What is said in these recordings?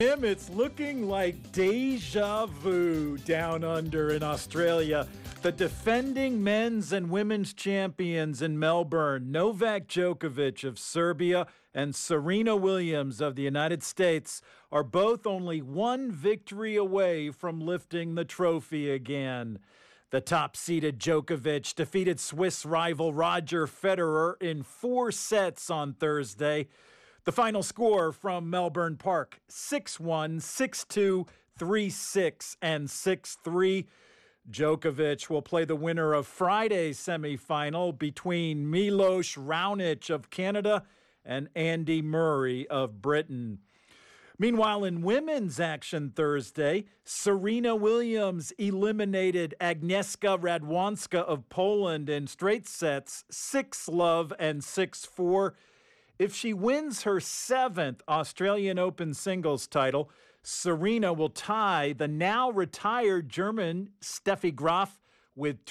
Tim, it's looking like deja vu down under in Australia. The defending men's and women's champions in Melbourne, Novak Djokovic of Serbia and Serena Williams of the United States, are both only one victory away from lifting the trophy again. The top-seeded Djokovic defeated Swiss rival Roger Federer in 4 sets on Thursday. The final score from Melbourne Park, 6-1, 6-2, 3-6, and 6-3. Djokovic will play the winner of Friday's semifinal between Milos Raonic of Canada and Andy Murray of Britain. Meanwhile, in women's action Thursday, Serena Williams eliminated Agnieszka Radwanska of Poland in straight sets, 6-love and 6-4. If she wins her 7th Australian Open singles title, Serena will tie the now retired German Steffi Graf with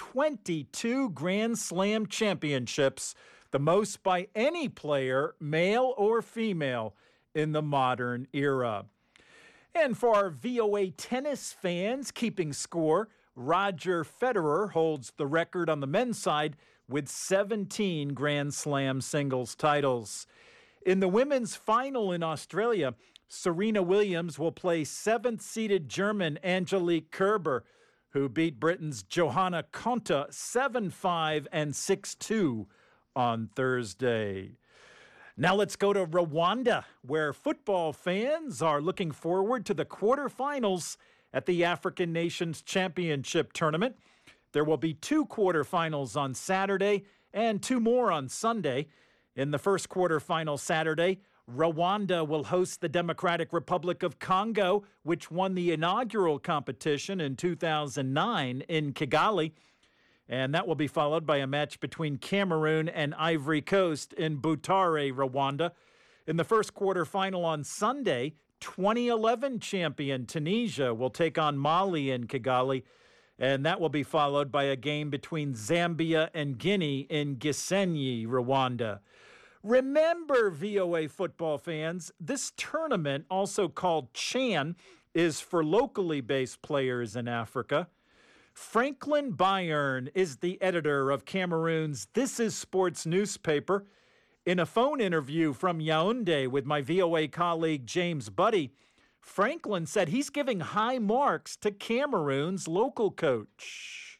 22 Grand Slam championships, the most by any player, male or female, in the modern era. And for our VOA tennis fans keeping score, Roger Federer holds the record on the men's side with 17 Grand Slam singles titles. In the women's final in Australia, Serena Williams will play 7th-seeded German Angelique Kerber, who beat Britain's Johanna Konta 7-5 and 6-2 on Thursday. Now let's go to Rwanda, where football fans are looking forward to the quarterfinals at the African Nations Championship Tournament. There will be 2 quarterfinals on Saturday and 2 more on Sunday. In the first quarterfinal Saturday, Rwanda will host the Democratic Republic of Congo, which won the inaugural competition in 2009 in Kigali. And that will be followed by a match between Cameroon and Ivory Coast in Butare, Rwanda. In the first quarterfinal on Sunday, 2011 champion Tunisia will take on Mali in Kigali. And that will be followed by a game between Zambia and Guinea in Gisenyi, Rwanda. Remember, VOA football fans, this tournament, also called CHAN, is for locally based players in Africa. Franklin Byrne is the editor of Cameroon's This Is Sports newspaper. In a phone interview from Yaoundé with my VOA colleague James Buddy, Franklin said he's giving high marks to Cameroon's local coach.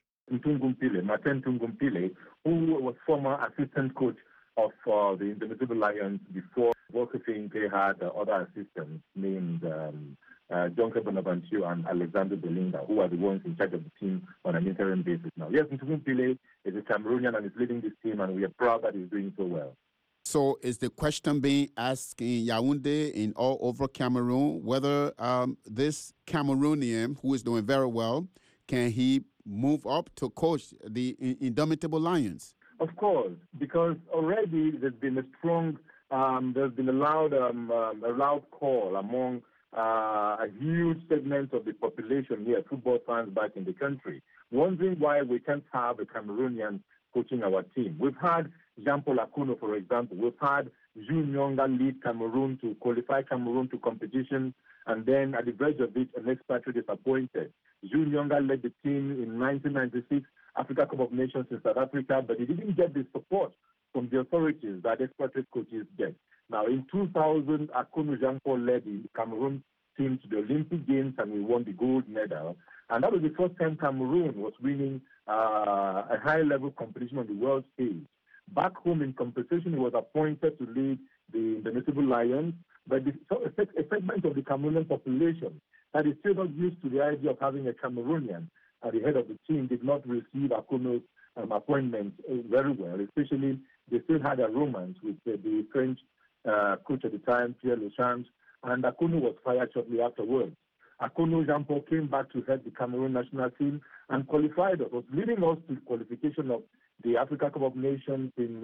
Martin Tungumpile, who was former assistant coach of the Indomitable Lions before Volkswagen, they had other assistants named John Bonaventure and Alexander Belinda, who are the ones in charge of the team on an interim basis now. Yes, Ntugumpile is a Cameroonian and is leading this team, and we are proud that he's doing so well. So is the question being asked in Yaoundé and all over Cameroon whether this Cameroonian, who is doing very well, can he move up to coach the Indomitable Lions? Of course, because already there's been a strong, there's been a loud call among a huge segment of the population here, football fans back in the country, wondering why we can't have a Cameroonian coaching our team. We've had Jean-Paul Akuno, for example. We've had Jules Nyonga lead Cameroon to qualify Cameroon to competition, and then at the verge of it, an expatriate is appointed. Jules Nyonga led the team in 1996 Africa Cup of Nations in South Africa, but he didn't get the support from the authorities that expatriate coaches get. Now, in 2000, Akuno Jean-Paul led the Cameroon team to the Olympic Games, and we won the gold medal. And that was the first time Cameroon was winning a high-level competition on the world stage. Back home in competition, he was appointed to lead the Indomitable Lions, but a segment of the Cameroonian population that is still not used to the idea of having a Cameroonian at the head of the team did not receive Akuno's appointment very well, especially they still had a romance with the French coach at the time, Pierre Lechange, and Akuno was fired shortly afterwards. Akuno Jean-Paul came back to head the Cameroon national team and qualified us, was leading us to the qualification of the Africa Cup of Nations in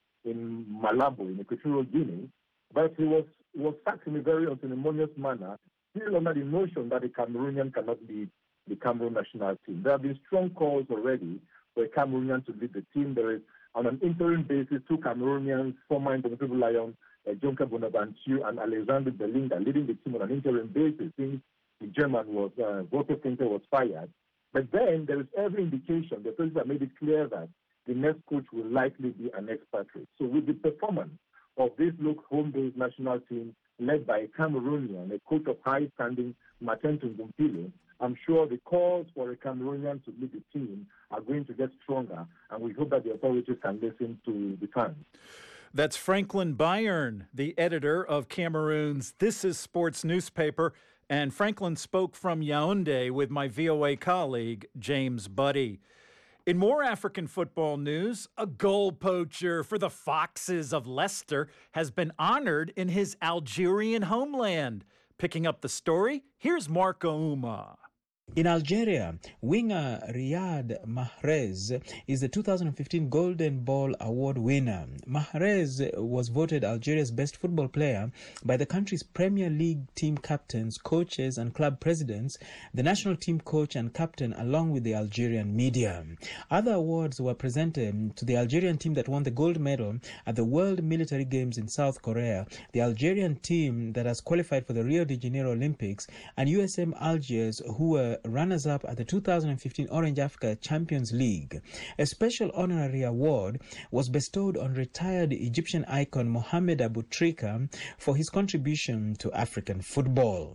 Malabo, in Equatorial Guinea, but he was sacked in a very unceremonious manner, still under the notion that the Cameroonian cannot lead the Cameroon national team. There have been strong calls already for a Cameroonian to lead the team. There is, on an interim basis, 2 Cameroonians, former Indomitable Lions, Jonker Bonaventure and Alexander Belinda leading the team on an interim basis since the German was, Walter Finter was fired. But then there is every indication, the president made it clear that the next coach will likely be an expatriate. So with the performance of this home-based national team led by a Cameroonian, a coach of high standing, Martin Tungumpile, I'm sure the calls for a Cameroonian to lead the team are going to get stronger, and we hope that the authorities can listen to the fans. That's Franklin Bayern, the editor of Cameroon's This Is Sports newspaper, and Franklin spoke from Yaoundé with my VOA colleague, James Buddy. In more African football news, a goal poacher for the Foxes of Leicester has been honored in his Algerian homeland. Picking up the story, here's Marco Uma. In Algeria, winger Riyad Mahrez is the 2015 Golden Ball Award winner. Mahrez was voted Algeria's best football player by the country's Premier League team captains, coaches, and club presidents, the national team coach and captain, along with the Algerian media. Other awards were presented to the Algerian team that won the gold medal at the World Military Games in South Korea, the Algerian team that has qualified for the Rio de Janeiro Olympics, and USM Algiers, who were runners-up at the 2015 Orange Africa Champions League. A special honorary award was bestowed on retired Egyptian icon Mohamed Abou Trika for his contribution to African football.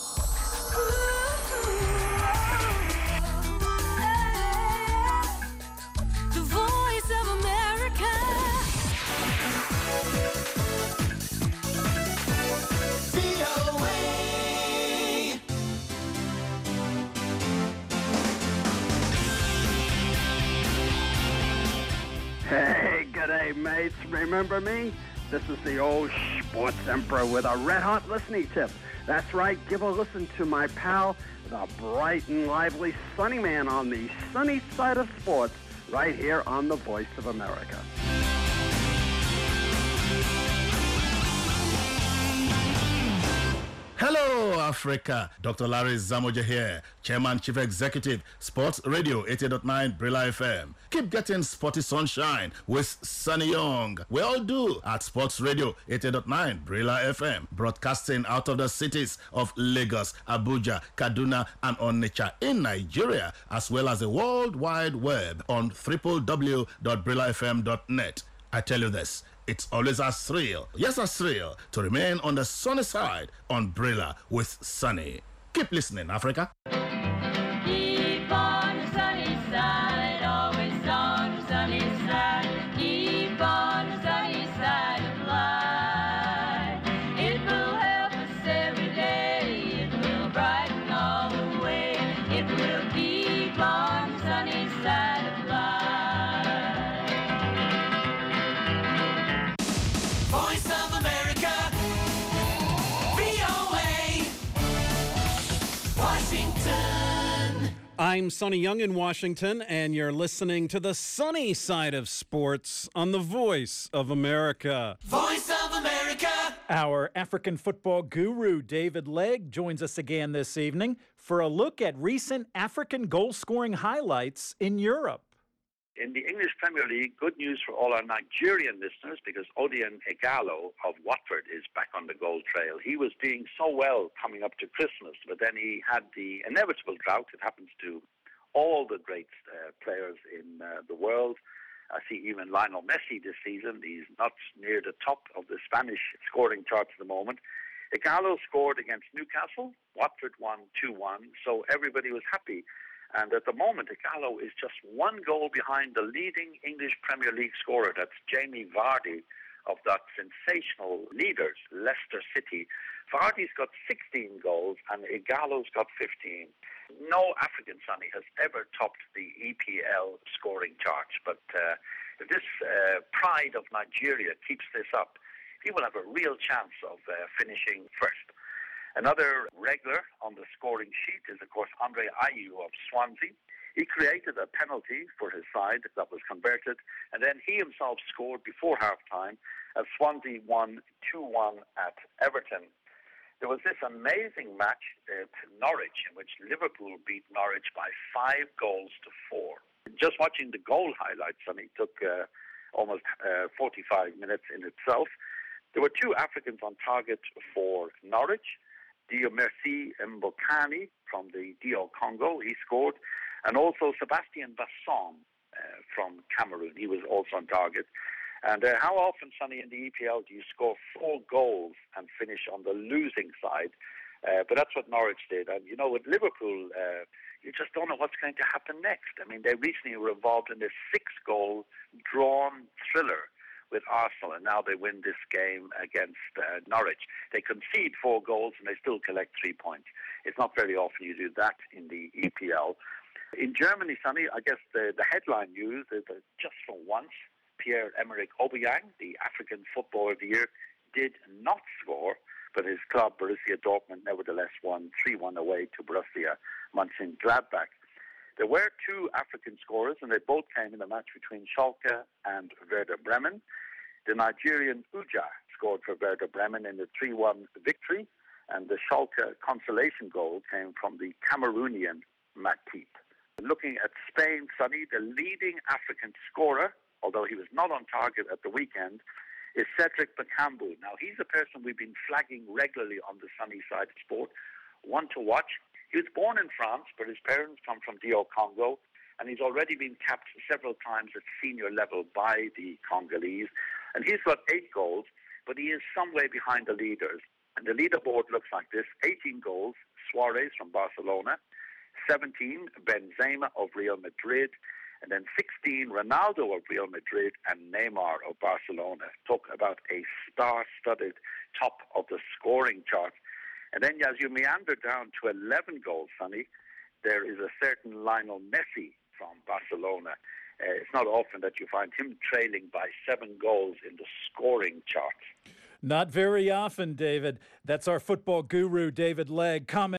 Hey, g'day mates, remember me? This is the old sports emperor with a red-hot listening tip. That's right, give a listen to my pal, the bright and lively Sunny Man on the sunny side of sports, right here on the Voice of America. Hello, Africa. Dr. Larry Zamoja here, Chairman, Chief Executive, Sports Radio 80.9 Brilla FM. Keep getting sporty sunshine with Sunny Young. We all do at Sports Radio 80.9 Brilla FM, broadcasting out of the cities of Lagos, Abuja, Kaduna, and Onitsha in Nigeria, as well as the World Wide Web on www.brillafm.net. I tell you this, it's always a thrill, yes, a thrill, to remain on the sunny side on Brilla with Sunny. Keep listening, Africa. Keep on the sunny side, always on the sunny side. Keep on the sunny side of life. It will help us every day. It will brighten all the way. It will keep on the sunny side of life. Voice of America, VOA, Washington. I'm Sonny Young in Washington, and you're listening to the sunny side of sports on the Voice of America. Voice of America. Our African football guru, David Legg, joins us again this evening for a look at recent African goal-scoring highlights in Europe. In the English Premier League, good news for all our Nigerian listeners because Odion Igalo of Watford is back on the goal trail. He was doing so well coming up to Christmas, but then he had the inevitable drought. It happens to all the great players in the world. I see even Lionel Messi this season. He's not near the top of the Spanish scoring charts at the moment. Igalo scored against Newcastle. Watford won 2-1, so everybody was happy. And at the moment, Igalo is just one goal behind the leading English Premier League scorer. That's Jamie Vardy of that sensational leaders, Leicester City. Vardy's got 16 goals and Igalo's got 15. No African, Sonny, has ever topped the EPL scoring charts. But if this pride of Nigeria keeps this up, he will have a real chance of finishing first. Another regular on the scoring sheet is, of course, Andre Ayew of Swansea. He created a penalty for his side that was converted, and then he himself scored before half-time as Swansea won 2-1 at Everton. There was this amazing match at Norwich in which Liverpool beat Norwich by 5 goals to 4. Just watching the goal highlights, I mean, it took almost 45 minutes in itself. There were two Africans on target for Norwich. Diomersi Mbokani from the DR Congo, he scored. And also Sebastian Basson from Cameroon, he was also on target. And how often, Sonny, in the EPL do you score 4 goals and finish on the losing side? But that's what Norwich did. And, you know, with Liverpool, you just don't know what's going to happen next. I mean, they recently were involved in a 6-goal drawn thriller with Arsenal, and now they win this game against Norwich. They concede 4 goals and they still collect 3 points. It's not very often you do that in the EPL. In Germany, Sonny, I guess the headline news is that just for once, Pierre-Emerick Aubameyang, the African Footballer of the Year, did not score, but his club, Borussia Dortmund, nevertheless won 3-1 away to Borussia Mönchengladbach. There were 2 African scorers, and they both came in the match between Schalke and Werder Bremen. The Nigerian Uja scored for Werder Bremen in the 3-1 victory, and the Schalke consolation goal came from the Cameroonian Matip. Looking at Spain, Sonny, the leading African scorer, although he was not on target at the weekend, is Cedric Bakambu. Now, he's a person we've been flagging regularly on the sunny side of sport, one to watch. He was born in France, but his parents come from DR Congo, and he's already been capped several times at senior level by the Congolese. And he's got 8 goals, but he is some way behind the leaders. And the leaderboard looks like this: 18 goals, Suarez from Barcelona; 17, Benzema of Real Madrid; and then 16, Ronaldo of Real Madrid and Neymar of Barcelona. Talk about a star-studded top of the scoring chart. And then as you meander down to 11 goals, Sonny, there is a certain Lionel Messi from Barcelona. It's not often that you find him trailing by 7 goals in the scoring chart. Not very often, David. That's our football guru, David Legg, comment